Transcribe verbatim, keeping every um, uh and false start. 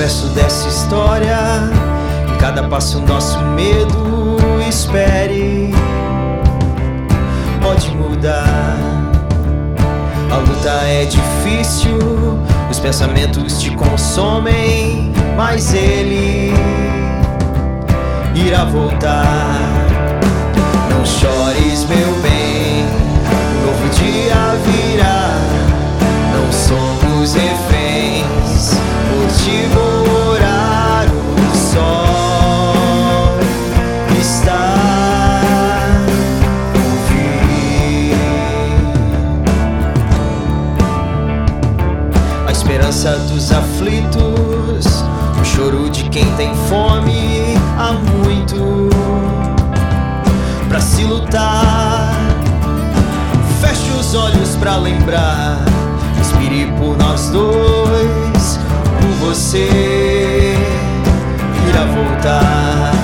verso dessa história, em cada passo nosso medo espere. Pode mudar, a luta é difícil, os pensamentos te consomem, mas ele irá voltar. Não chores, meu bem, um novo dia virá. Não somos reféns, por ti vou orar. O sol está por vir. A esperança dos aflitos, o choro de quem tem fome, há muito pra se lutar. Feche os olhos pra lembrar, respire por nós dois, por você irá voltar.